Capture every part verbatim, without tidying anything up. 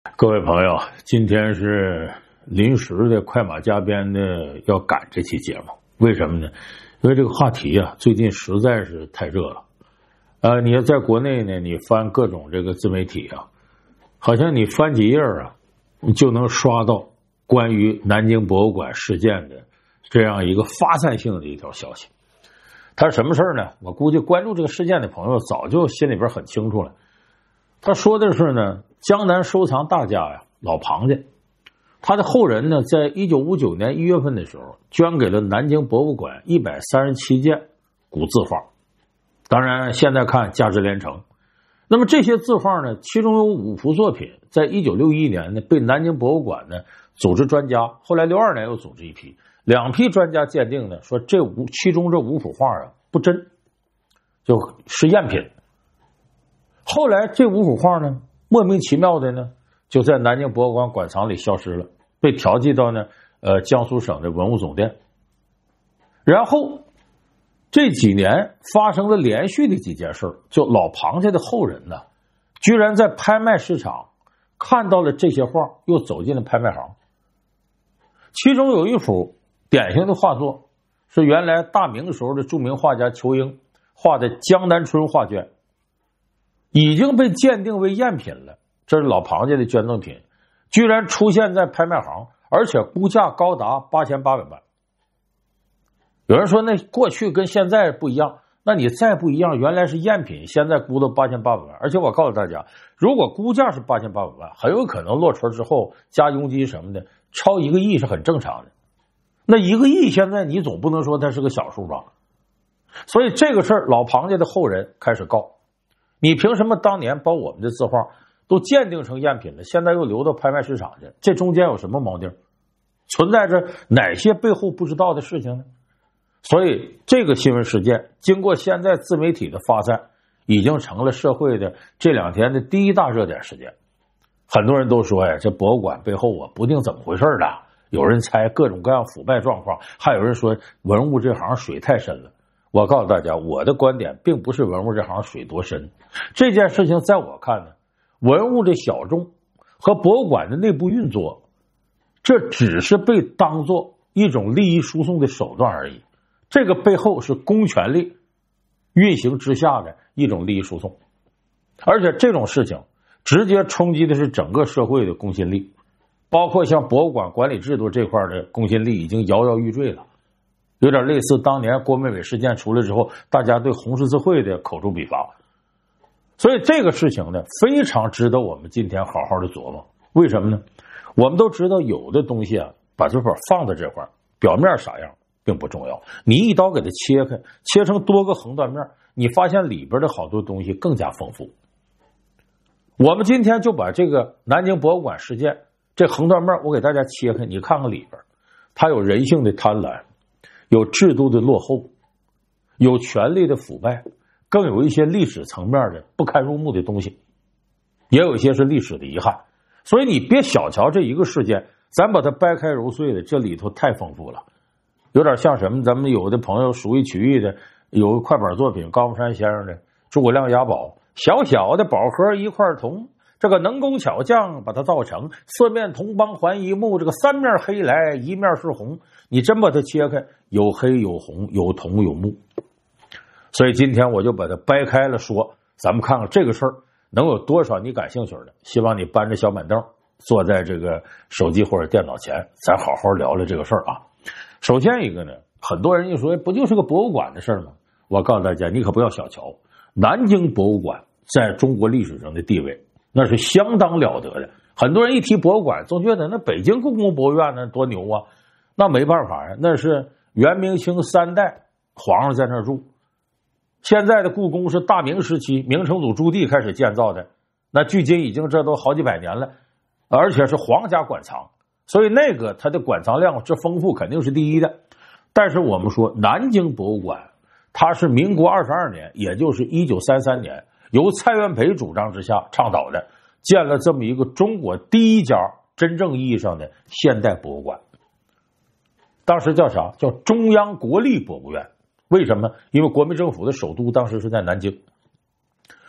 各位朋友，今天是临时的快马加鞭的要赶这期节目，为什么呢？因为这个话题啊，最近实在是太热了。呃，你要在国内呢，你翻各种这个自媒体啊，好像你翻几页啊，你就能刷到关于南京博物馆事件的这样一个发散性的一条消息。他什么事呢？我估计关注这个事件的朋友早就心里边很清楚了。他说的是呢，江南收藏大家呀，老庞家，他的后人呢，在一九五九年一月份的时候，捐给了南京博物馆一百三十七件古字画。当然，现在看价值连城。那么这些字画呢，其中有五幅作品，在一九六一年呢，被南京博物馆呢组织专家，后来六二年又组织一批，两批专家鉴定呢，说这五其中这五幅画啊不真，就是赝品。后来这五幅画呢，莫名其妙的呢，就在南京博物馆馆藏里消失了，被调剂到呢呃江苏省的文物总店。然后这几年发生了连续的几件事，就老庞家的后人呢，居然在拍卖市场看到了这些画，又走进了拍卖行。其中有一幅典型的画作，是原来大明时候的著名画家仇英画的《江南春》画卷，已经被鉴定为赝品了。这是老庞家的捐赠品，居然出现在拍卖行，而且估价高达八千八百万。有人说那过去跟现在不一样，那你再不一样，原来是赝品，现在估到八千八百万。而且我告诉大家，如果估价是八千八百万，很有可能落锤之后加佣金什么的，超一个亿是很正常的。那一个亿现在你总不能说它是个小数吧？所以这个事儿，老庞家的后人开始告，你凭什么当年把我们的字画都鉴定成赝品了，现在又流到拍卖市场去？这中间有什么锚定？存在着哪些背后不知道的事情呢？所以这个新闻事件经过现在自媒体的发散，已经成了社会的这两天的第一大热点事件。很多人都说呀，这博物馆背后啊不定怎么回事的，有人猜各种各样腐败状况，还有人说文物这行水太深了。我告诉大家，我的观点并不是文物这行水多深，这件事情在我看呢，文物的小众和博物馆的内部运作，这只是被当作一种利益输送的手段而已。这个背后是公权力运行之下的一种利益输送，而且这种事情直接冲击的是整个社会的公信力，包括像博物馆管理制度这块的公信力已经摇摇欲坠了，有点类似当年郭美美事件出来之后，大家对红十字会的口诛笔伐。所以这个事情呢，非常值得我们今天好好的琢磨。为什么呢？我们都知道有的东西啊，把这块放在这块，表面啥样并不重要，你一刀给它切开，切成多个横断面，你发现里边的好多东西更加丰富。我们今天就把这个南京博物馆事件这横断面我给大家切开，你看看里边，它有人性的贪婪，有制度的落后，有权力的腐败，更有一些历史层面的不堪入目的东西，也有一些是历史的遗憾。所以你别小瞧这一个事件，咱把它掰开揉碎的，这里头太丰富了。有点像什么？咱们有的朋友熟悉曲艺的，有个快板作品，高木山先生的《诸葛亮押宝》，小小的宝盒一块铜，这个能工巧匠把它造成四面铜邦环一目，这个三面黑来，一面是红。你真把它切开，有黑有红，有铜有木。所以今天我就把它掰开了说，咱们看看这个事儿能有多少你感兴趣的。希望你搬着小板凳，坐在这个手机或者电脑前，咱好好聊聊这个事儿啊。首先一个呢，很多人一说不就是个博物馆的事吗？我告诉大家，你可不要小瞧南京博物馆在中国历史上的地位，那是相当了得的。很多人一提博物馆，总觉得那北京故宫博物院那多牛啊，那没办法呀，那是元明清三代皇上在那儿住。现在的故宫是大明时期明成祖朱棣开始建造的，那距今已经这都好几百年了，而且是皇家馆藏。所以那个它的馆藏量之丰富肯定是第一的。但是我们说南京博物馆，它是民国二十二年，也就是一九三三年，由蔡元培主张之下倡导的，建了这么一个中国第一家真正意义上的现代博物馆。当时叫啥？叫中央国立博物院。为什么？因为国民政府的首都当时是在南京。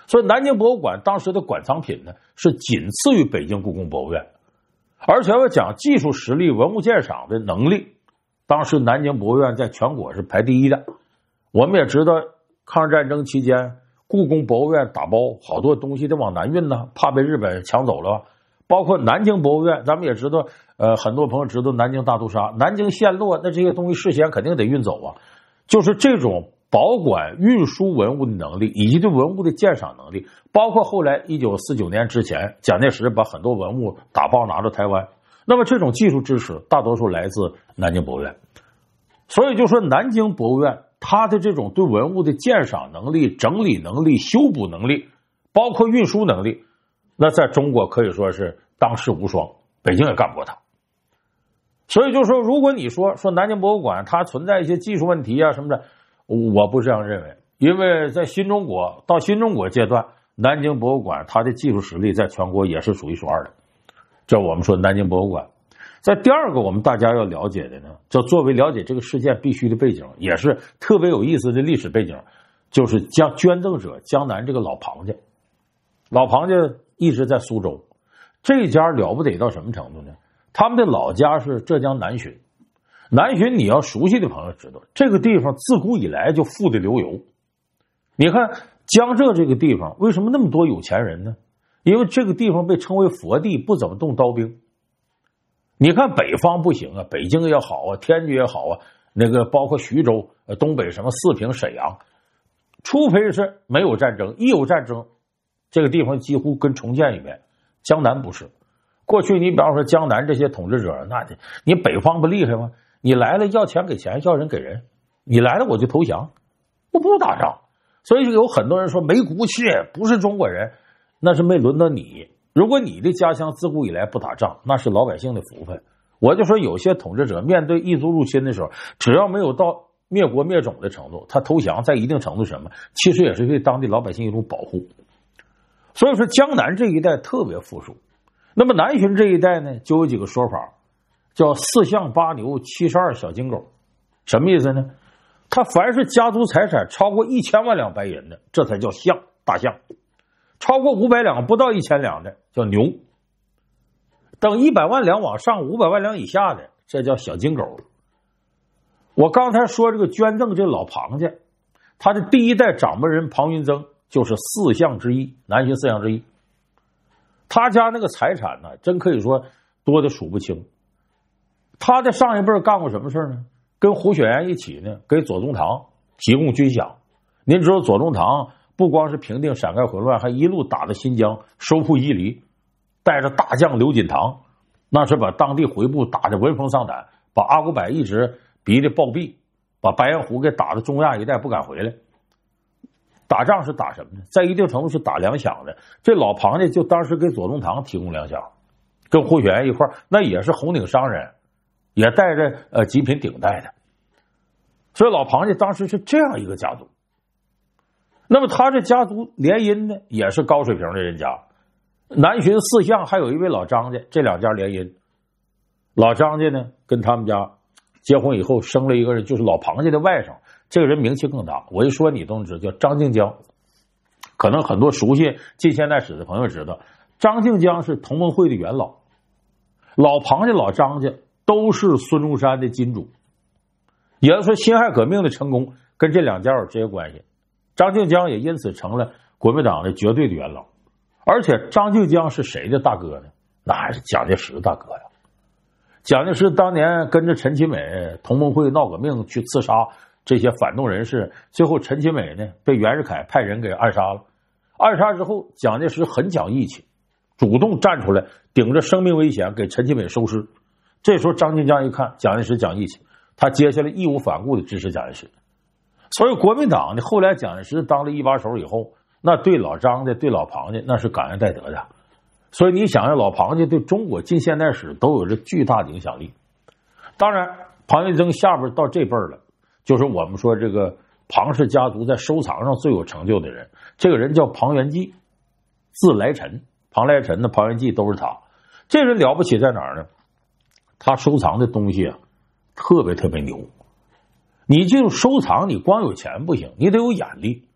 所以南京博物馆当时的馆藏品呢，是仅次于北京故宫博物院。而且要讲技术实力、文物鉴赏的能力，当时南京博物院在全国是排第一的。我们也知道，抗日战争期间，故宫博物院打包好多东西得往南运呢，怕被日本抢走了。包括南京博物院，咱们也知道，呃，很多朋友知道南京大屠杀、南京陷落，那这些东西事先肯定得运走啊。就是这种保管、运输文物的能力，以及对文物的鉴赏能力，包括后来一九四九年之前，蒋介石把很多文物打包拿到台湾，那么这种技术支持大多数来自南京博物院。所以就说南京博物院它的这种对文物的鉴赏能力、整理能力、修补能力，包括运输能力，那在中国可以说是当世无双，北京也干不过它。所以就说，如果你说说南京博物馆它存在一些技术问题啊什么的，我不这样认为。因为在新中国到新中国阶段，南京博物馆它的技术实力在全国也是数一数二的。这我们说南京博物馆。在第二个我们大家要了解的呢，就作为了解这个事件必须的背景，也是特别有意思的历史背景，就是将捐赠者江南这个老庞家。老庞家一直在苏州，这家了不得到什么程度呢？他们的老家是浙江南浔。南浔你要熟悉的朋友知道，这个地方自古以来就富得流油。你看江浙这个地方为什么那么多有钱人呢？因为这个地方被称为佛地，不怎么动刀兵。你看北方不行啊，北京也好啊，天津也好啊，那个包括徐州、东北什么四平、沈阳，除非是没有战争，一有战争，这个地方几乎跟重建一遍。江南不是，过去你比方说江南这些统治者，那你北方不厉害吗？你来了要钱给钱，要人给人，你来了我就投降，我不打仗。所以有很多人说没骨气，不是中国人，那是没轮到你。如果你的家乡自古以来不打仗，那是老百姓的福分。我就说有些统治者面对异族入侵的时候，只要没有到灭国灭种的程度，他投降在一定程度什么，其实也是对当地老百姓一种保护。所以说江南这一带特别富庶。那么南浔这一带呢，就有几个说法，叫四象八牛七十二小金狗。什么意思呢？他凡是家族财产超过一千万两白银的，这才叫象，大象。超过五百两不到一千两的叫牛，等一百万两往上五百万两以下的，这叫小金狗。我刚才说这个捐赠这老庞家，他的第一代掌门人庞云增就是四象之一，南浔四象之一。他家那个财产呢，真可以说多的数不清。他的上一辈干过什么事呢？跟胡雪岩一起呢，给左宗棠提供军饷。您知道左宗棠不光是平定陕甘混乱，还一路打到新疆，收复伊犁，带着大将刘锦堂，那是把当地回部打得闻风丧胆，把阿古柏一直逼得暴毙，把白彦虎给打到中亚一带不敢回来。打仗是打什么呢？在一定程度是打粮饷的。这老庞家就当时给左宗棠提供粮饷，跟胡雪岩一块，那也是红顶商人，也带着呃极品顶戴的。所以老庞家当时是这样一个家族。那么他这家族联姻呢，也是高水平的人家。南浔四象还有一位老张家，这两家联姻。老张家呢，跟他们家结婚以后生了一个人，就是老庞家的外甥，这个人名气更大。我一说你都知道，叫张静江。可能很多熟悉近现代史的朋友知道，张静江是同盟会的元老，老庞家、老张家都是孙中山的金主。也就是说，辛亥革命的成功跟这两家有直接关系。张静江也因此成了国民党的绝对的元老。而且张静江是谁的大哥呢？那还是蒋介石的大哥呀。蒋介石当年跟着陈其美同盟会闹革命，去刺杀这些反动人士，最后陈其美呢被袁世凯派人给暗杀了。暗杀之后，蒋介石很讲义气，主动站出来顶着生命危险给陈其美收尸。这时候张静江一看蒋介石讲义气，他接下来义无反顾的支持蒋介石。所以国民党呢，后来蒋介石当了一把手以后，那对老张家、对老庞家那是感恩戴德的。所以你想想，老庞家对中国近现代史都有着巨大的影响力。当然庞云增下边到这辈了，就是我们说这个庞氏家族在收藏上最有成就的人，这个人叫庞元济，字来臣，庞来臣的庞元济都是他。这人了不起在哪儿呢？他收藏的东西啊特别特别牛。你就收藏，你光有钱不行，你得有眼力。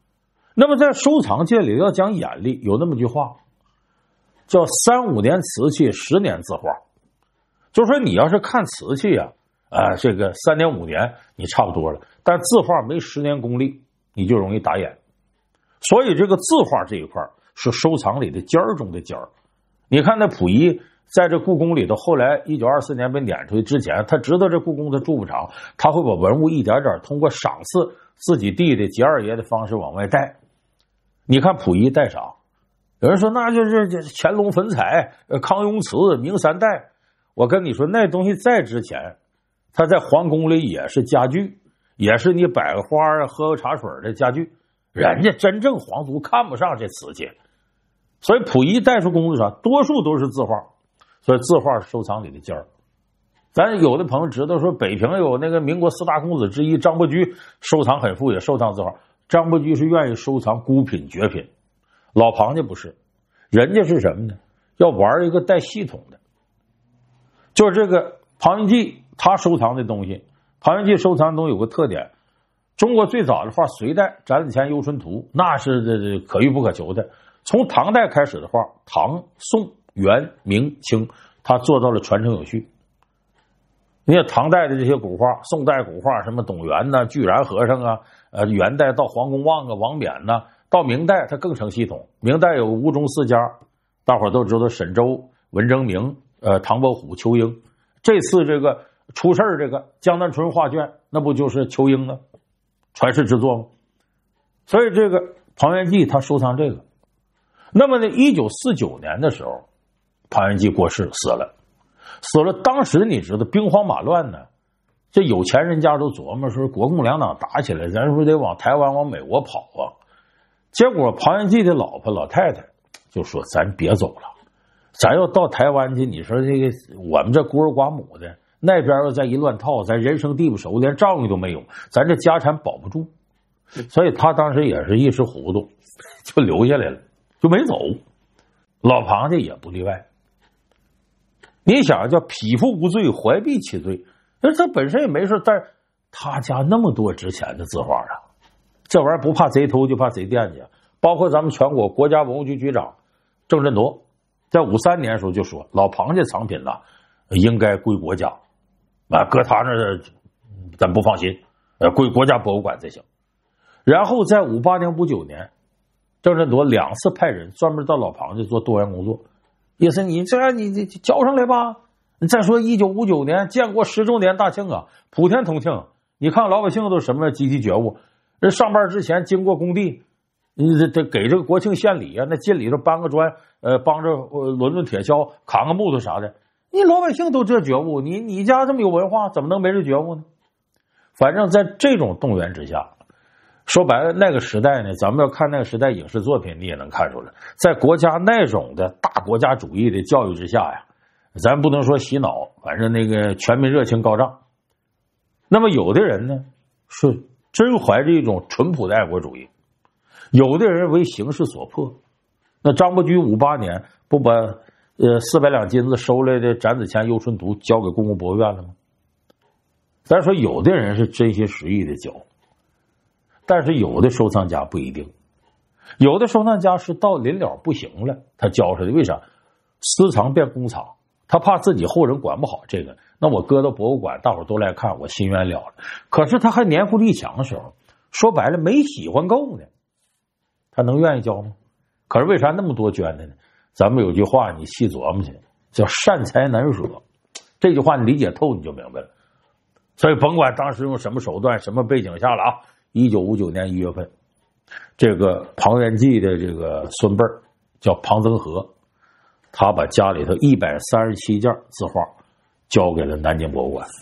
那么在收藏界里要讲眼力，有那么句话叫三五年瓷器，十年字画。就是说你要是看瓷器啊，啊、呃，这个三年五年你差不多了，但字画没十年功力，你就容易打眼。所以这个字画这一块是收藏里的尖儿中的尖儿。你看那溥仪在这故宫里头，后来一九二四年被撵出去之前，他知道这故宫他住不长，他会把文物一点点通过赏赐自己弟弟节二爷的方式往外带。你看溥仪带啥？有人说那就是乾隆粉彩、康雍瓷、明三代。我跟你说，那东西在之前，他在皇宫里也是家具，也是你摆个花啊、喝个茶水的家具。人家真正皇族看不上这瓷器，所以溥仪带出宫子上，多数都是字画，所以字画是收藏里的尖儿。咱有的朋友知道说，北平有那个民国四大公子之一张伯驹，收藏很富，也收藏字画。张伯驹是愿意收藏孤品绝品，老庞家不是，人家是什么呢？要玩一个带系统的。就是这个庞云记他收藏的东西，庞云记收藏的东西有个特点，中国最早的画隋代展子虔游春图，那是可遇不可求的。从唐代开始的画，唐、宋、元、明、清，他做到了传承有序。你看唐代的这些古画，宋代古画，什么董源呐、巨然和尚啊，呃，元代到黄公望啊、王冕呐，到明代他更成系统。明代有吴中四家，大伙都知道沈周、文征明、呃唐伯虎、仇英。这次这个出事儿，这个江南春画卷，那不就是仇英啊？传世之作吗？所以这个庞元济他收藏这个。那么呢，一九四九年的时候，庞元济过世死了，死了。当时你知道兵荒马乱呢，这有钱人家都琢磨说，国共两党打起来，咱是不是得往台湾、往美国跑啊？结果庞元济的老婆老太太就说：“咱别走了，咱要到台湾去，你说这个我们这孤儿寡母的，那边要再一乱套，咱人生地不熟，连丈夫都没有，咱这家产保不住。”所以他当时也是一时糊涂，就留下来了，就没走。老庞家也不例外。你想叫匹夫无罪，怀璧其罪，那他本身也没事，但是他家那么多值钱的字画啊，这玩意儿不怕贼偷，就怕贼惦记。包括咱们全国国家文物局局长郑振铎，在五三年的时候就说，老庞家藏品呢、啊、应该归国家，啊，搁他那咱不放心，呃，归国家博物馆才行。然后在五八年、五九年，郑振铎两次派人专门到老庞家做动员工作，意思你这你你交上来吧。再说一九五九年建国十周年大庆啊，普天同庆，你看老百姓都什么集体觉悟，人上班之前经过工地，你这这给这个国庆献礼啊，那进里头搬个砖，呃，帮着呃抡抡铁锹，扛个木头啥的，你老百姓都这觉悟，你你家这么有文化，怎么能没这觉悟呢？反正在这种动员之下，说白了，那个时代呢，咱们要看那个时代影视作品，你也能看出来，在国家那种的大国家主义的教育之下呀，咱不能说洗脑，反正那个全民热情高涨。那么有的人呢，是真怀着一种淳朴的爱国主义，有的人为形势所迫。那张伯驹五八年不把呃四百两金子收来的展子虔游春图交给故宫博物院了吗？咱说有的人是真心实意的交，但是有的收藏家不一定，有的收藏家是到临了不行了，他交出来，为啥？私藏变公藏，他怕自己后人管不好这个，那我搁到博物馆，大伙都来看，我心愿了了。可是他还年富力强的时候，说白了没喜欢够呢，他能愿意交吗？可是为啥那么多捐的呢？咱们有句话你细琢磨去，叫善财难舍，这句话你理解透你就明白了。所以甭管当时用什么手段什么背景下了啊，一九五九年一月份，这个庞元济的这个孙辈叫庞增和，他把家里头一百三十七件字画交给了南京博物馆。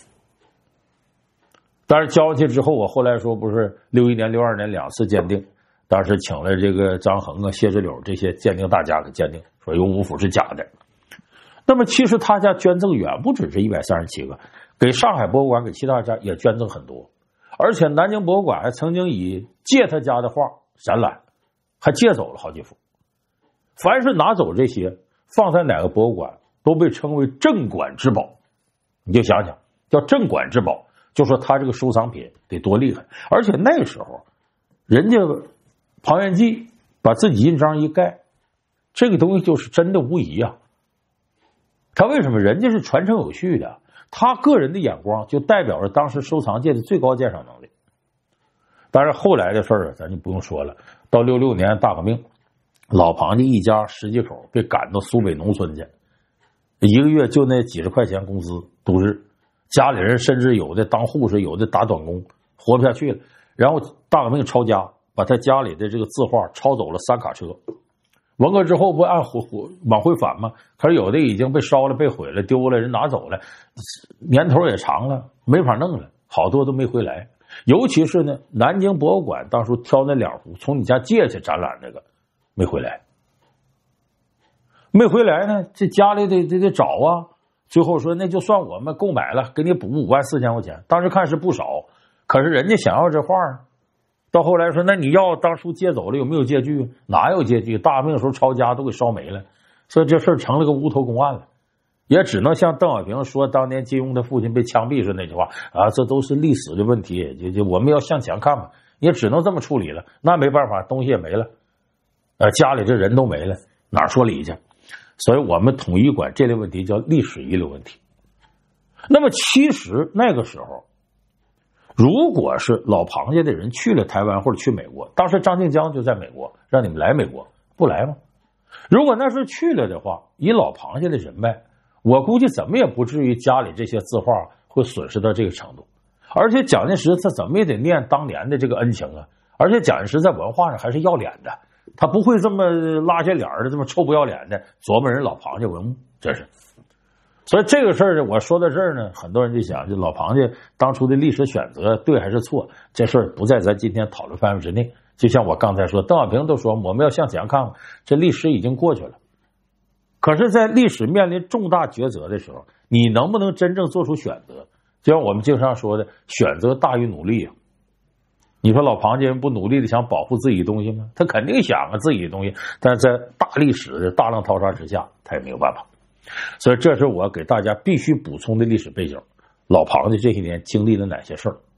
但是交去之后，我后来说不是六一年、六二年两次鉴定，当时请了这个张衡啊、谢志柳这些鉴定大家给鉴定，说有五幅是假的。那么其实他家捐赠远不止这一百三十七个，给上海博物馆、给其他家也捐赠很多。而且南京博物馆还曾经以借他家的画展览，还借走了好几幅。凡是拿走这些放在哪个博物馆都被称为镇馆之宝。你就想想，叫镇馆之宝，就说他这个收藏品得多厉害。而且那个时候人家庞元济把自己印章一盖，这个东西就是真的无疑啊。他为什么？人家是传承有序的，他个人的眼光就代表着当时收藏界的最高鉴赏能力。当然后来的事儿咱就不用说了，到六六年大革命，老庞家一家十几口被赶到苏北农村去，一个月就那几十块钱工资度日，家里人甚至有的当护士，有的打短工，活不下去了。然后大革命抄家，把他家里的这个字画抄走了三卡车。文革之后不按回往回返吗？可是有的已经被烧了、被毁了、丢了，人拿走了，年头也长了，没法弄了，好多都没回来。尤其是呢，南京博物馆当初挑那两幅从你家借去展览那个，没回来，没回来呢，这家里得得得找啊。最后说那就算我们购买了，给你补五万四千块钱。当时看是不少，可是人家想要这画啊。到后来说，那你要当初借走了，有没有借据？哪有借据？大革命时候抄家都给烧没了，所以这事成了个无头公案了。也只能像邓小平说当年金庸他父亲被枪毙时那句话啊，这都是历史的问题，就就我们要向前看嘛，也只能这么处理了。那没办法，东西也没了，呃，家里这人都没了，哪说理去？所以我们统一管这类问题叫历史遗留问题。那么其实那个时候，如果是老庞家的人去了台湾或者去美国，当时张静江就在美国，让你们来美国，不来吗？如果那时候去了的话，以老庞家的人脉，我估计怎么也不至于家里这些字画会损失到这个程度。而且蒋介石他怎么也得念当年的这个恩情啊，而且蒋介石在文化上还是要脸的，他不会这么拉下脸的，这么臭不要脸的琢磨人老庞家文物，这是。所以这个事儿呢，我说到这儿呢，很多人就想，就老庞家当初的历史选择对还是错，这事儿不在咱今天讨论范围之内。就像我刚才说，邓小平都说我们要向前看看，这历史已经过去了。可是在历史面临重大抉择的时候，你能不能真正做出选择？就像我们经常说的，选择大于努力啊。你说老庞家人不努力的想保护自己的东西吗？他肯定想啊，自己的东西，但是在大历史的大浪淘沙之下，他也没有办法。所以这是我给大家必须补充的历史背景，老庞家这些年经历了哪些事儿。